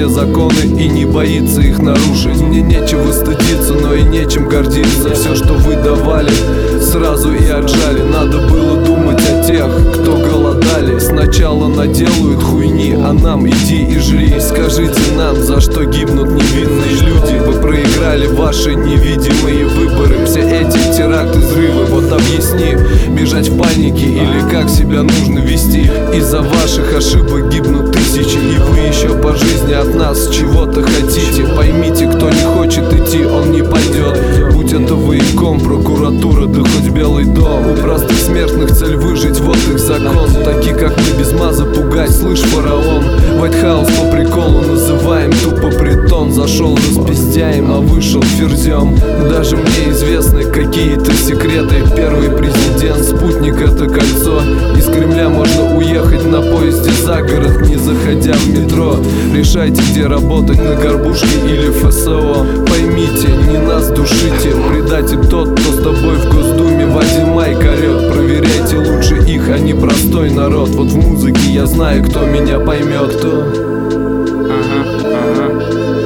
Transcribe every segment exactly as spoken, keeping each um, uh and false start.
все законы и не боится их нарушить. Мне нечего стыдиться, но и нечем гордиться. Все, что вы давали, сразу и отжали. Надо было думать о тех, кто голодали. Сначала наделают хуйни, а нам иди и жри. Скажите нам, за что гибнут невинные люди. Вы проиграли ваши невидимые выборы. Все эти теракты, взрывы, вот объясни, бежать в панике или как себя нужно вести. Из-за ваших ошибок гибнут тысячи, и вы еще по жизни от нас чего-то хотите. Поймите, кто не хочет идти, он не пойдет. Будь это военком, прокуратура, да хоть Белый дом. У простых смертных цель выжить, вот их закон. Такие как мы без маза пугать, слышь, фараон. White House по приколу называем тупо притон. Зашел распиздяем, а вышел ферзем. Даже мне известны какие-то секреты. Первый президент, спутник — это кольцо. Из Кремля можно уехать на поезде за город, не заходя в метро. Решайте, где работать, на горбушке или ФСО. Поймите, не нас душите. Предатель тот, кто с тобой в Госдуме в один майк орет. Проверяйте лучше их, а не простой народ. Вот в музыке я знаю, кто меня поймет. Кто? Ага, ага.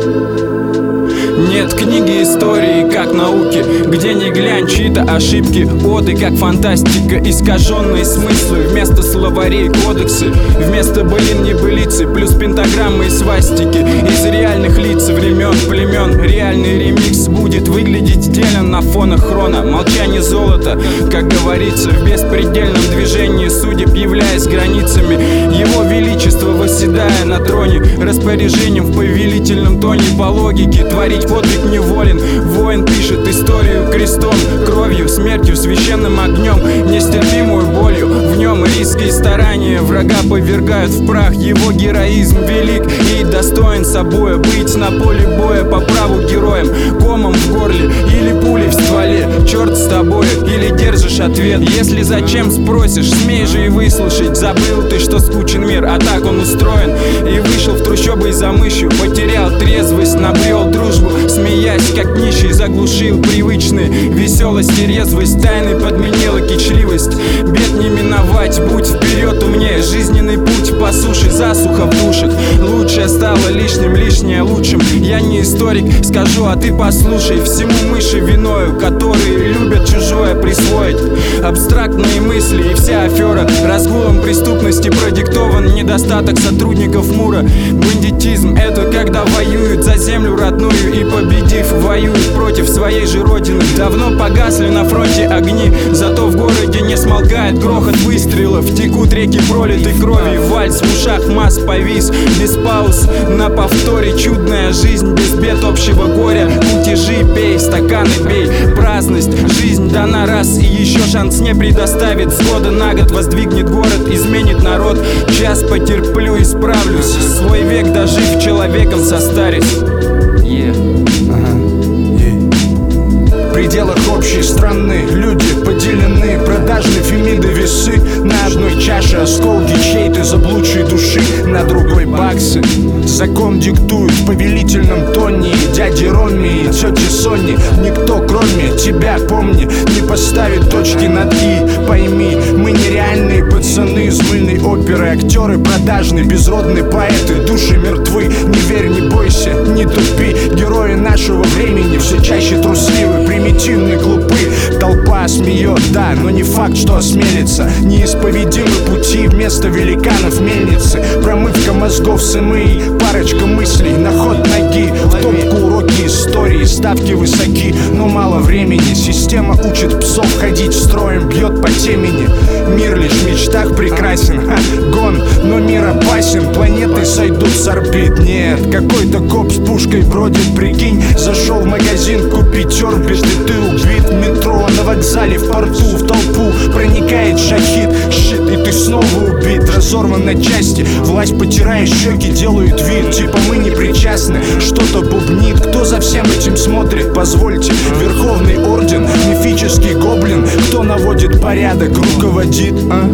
Нет книги истории, как науки, где не глянь чьи-то ошибки. Оды, как фантастика, искаженные смыслы. Вместо словарей кодексы, вместо былин небылицы. Плюс пентаграммы и свастики из реальных лиц, времен, племен. Реальный ремикс будет выглядеть делен на фонах хрона. Молчание золота, как говорится, в беспредельном движении судеб, являясь границами. Его величество, восседая на троне, распоряжением в повелительном тоне. По логике творить подвиг неволен. Воин пишет историю крестом, кровью, смертью, священным огнем, нестерпимую болью. В нем риски и старания врага повергают в прах. Его героизм велик и достоин собой быть на поле боя по праву героем. Комом в горле или пулей в стволе. Черт с тобой, или держишь ответ. Если зачем спросишь, смей же и выслушать. Забыл ты, что скучен мир, а так он устроен. И вышел в трущобы за мышью, потерял трезвость, набрел дружбу. Смеясь, как нищий, заглушил привычные веселость и резвость. Тайны подменила кичливость. Бед не миновать, будь вперед умнее. Жизненный путь по суше, засуха в душах. Лучшее стало лишним, лишнее лучшим. Я не историк, скажу, а ты послушай. Всему мыши виною, которые любят чужое присвоить. Абстрактные мысли и вся афера разгулом преступности продиктован недостаток сотрудников МУРа. Бандитизм — это когда воюют за землю родную и, победив, воюют против своей же родины. Давно погасли на фронте огни, зато в городе не смолкает грохот выстрелов. Текут реки пролитой крови, вальс в ушах масс повис. Без пауз на повторе чудная жизнь, без бед общего горя. Кутежи пей, стаканы бей, праздность. Жизнь дана раз и еще шанс не предоставит. С года на год воздвигнет город, изменит народ. Час потерплю, исправлюсь, свой век дожив, человеком состарюсь. Yeah. Ага. Yeah. В пределах общей страны люди поделены. Продажные фемиды весы. На одной чаше осколки чьей-то заблудшей души, на другой баксы. Закон диктует в повелительном тоне. И дяди Роми, и тети Сони. Никто, кроме тебя, помни, не поставит точки над «и». Пойми, мы нереальные пацаны из мыльной оперы. Актеры продажные, безродные поэты. Души мертвы, не верь, не бойся, не тупи. Герои нашего времени все чаще трусливы, примитивны, глупы. Толпа смеет, да, но не факт, что осмелится. Неисповедимы пути вместо великанов мельницы. Промывка мозгов с ИМИ, парочка мыслей на ход ноги. В топку уроки истории, ставки высоки, но мало времени. Система учит псов ходить строем, бьет по темени. Мир лишь в мечтах прекрасен, ха, гон, но мир опасен. Планеты сойдут с орбит, нет. Какой-то коп с пушкой бродит, прикинь. Зашел в магазин купить орбит, и ты убит. В метро, на вокзале, в порту, в толпу проникает шахид. Щит, и ты снова убит, разорван на части. Власть, потирая щеки, делают вид, типа мы не причастны. Что-то бубнит, кто за всем этим смотрит? Позвольте, Верховный Орден, мифический гоблин. Кто наводит порядок, руководит, а?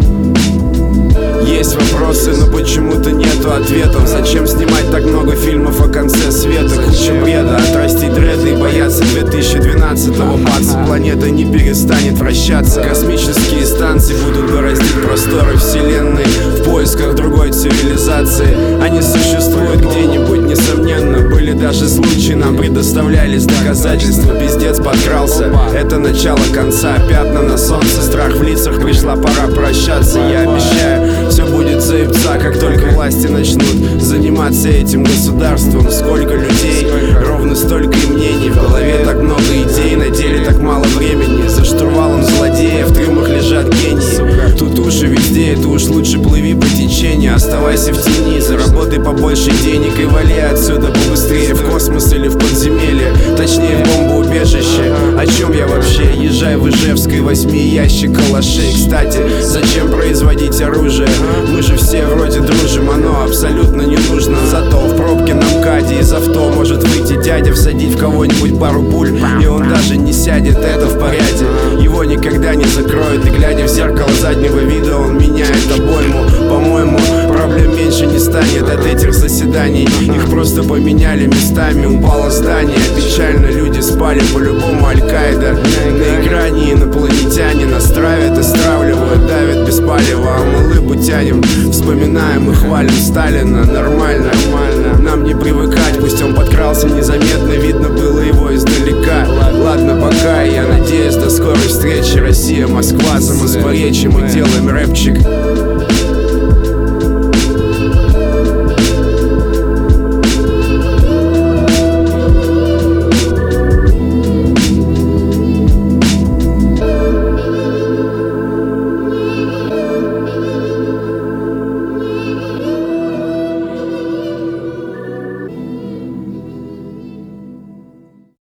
Есть вопросы, но почему-то нету ответов. Зачем снимать так много фильмов о конце света? Куча бреда, отрастить дреды и бояться две тысячи двенадцатого. Бац, планета не перестанет вращаться. Космические станции будут бороздить просторы вселенной в поисках другой цивилизации. Они существуют где-нибудь, несомненно. Составлялись доказательства, пиздец подкрался. Это начало конца, пятна на солнце, страх в лицах, пришла пора прощаться. Я обещаю, все будет заебца, как только власти начнут заниматься этим государством. Сколько людей, ровно столько и мнений. В голове так много идей, на деле так мало времени. За штурвалом злодеев в трюмах лежат гении. Тут уши везде, это уж лучше плыви по течению. Оставайся в тени, заработай побольше денег и вали отсюда побыстрее, в космос или в подземелье, точнее в бомбоубежище. О чем я вообще? Езжай в Ижевск и возьми ящик калашей. Кстати, зачем производить оружие? Мы же все вроде дружим, оно абсолютно не нужно. Зато в пробке на МКАДе из авто может выйти дядя, всадить в кого-нибудь пару пуль, и он даже не сядет, это в порядке. Его никогда не закроют, и глядя в зеркало заднего вида, он меняет обойму. По-моему, проблем меньше не станет от этих заседаний. Их просто поменяли местами, упало здание. Печально, люди спали, по-любому Аль-Каида. На экране инопланетяне нас травят и стравливают, давят без палева, а мы лыбу тянем, вспоминаем и хвалим Сталина. Нормально, нормально, нам не привыкать, пусть он подкрался незаметно, видно было его издалека. Ладно, пока, я надеюсь, до скорой встречи. Россия, Москва, самозворечье, мы делаем рэпчик.